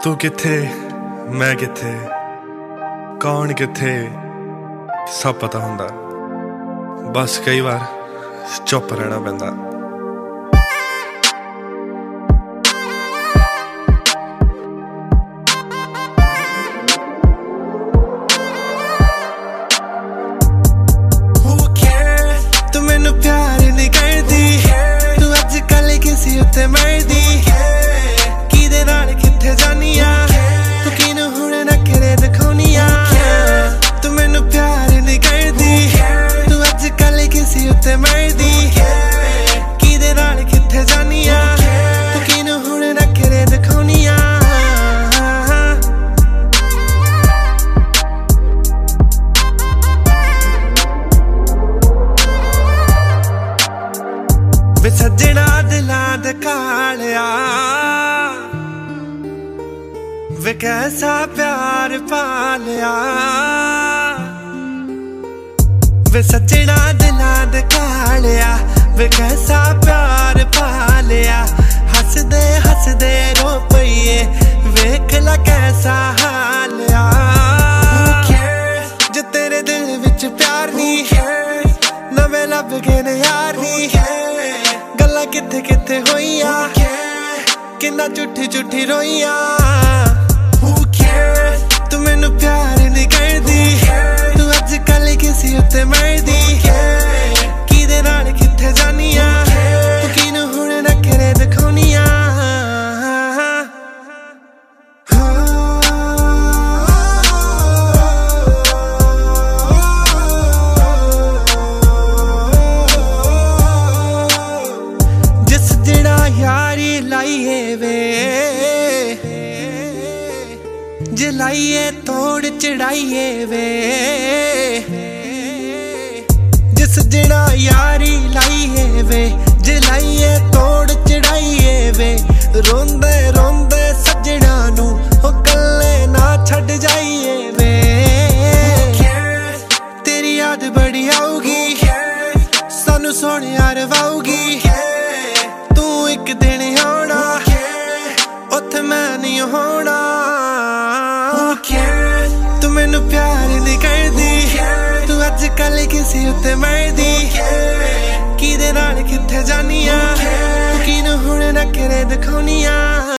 तू किथे मैं किथे कौन किथे सब पता हुंदा, बस कई बार चुप रहना पैंदा। तू मैनू प्यार नहीं करदी, तू अजकल किसी उत्ते मरदी, किदे नाल किथे जानी आ, तू किनू हुण नखरे दिखाउनी आ। तू मैनू प्यार नहीं करदी, तू अजकल किसी उत्ते मरदी, किदे नाल किथे जानी आ, तू किनू हुण नखरे दिखाउनी आ। वे सज्जणा दिलां दे कालिया, वे कैसा प्यार पालिया, वे सज्जणा दिलां दे कालिया, वे कैसा प्यार पालिया। हसदे हसदे रो पईए, वेख ला कैसा हालिया। जो तेरे दिल विच प्यार नी, नवे लब गए ने यार नी, गल्लां किथे किथे होईया, किन्ना झूठी झूठी रोईया। तू मैनू प्यार नहीं करदी, तू अजकल किसी उत्ते मरदी, किदे नाल किथे जानी आ, तू किनू हुण नखरे दिखाउनी आ। जिस जेड़ा यारी लाइए वे, जे लाइए तोड़ चढ़ाइए वे, जिस जेड़ा यारी लाइए वे, जे लाइए तोड़ चढ़ाइए वे। रोंदे रोंदे सज्जणा नू हो कल्ले ना छड़ जाइए वे। तेरी याद बड़ी आऊगी, सानू सोहणिया रवाऊगी, तू एक दिन आउणा, उत्थे मैं नहीं होना। तू मैनू प्यार नहीं करदी, तू अजकल किसी उत्ते मरदी, किदे नाल किथे जानी आ, तू किनू हुण नखरे दिखाउनी आ।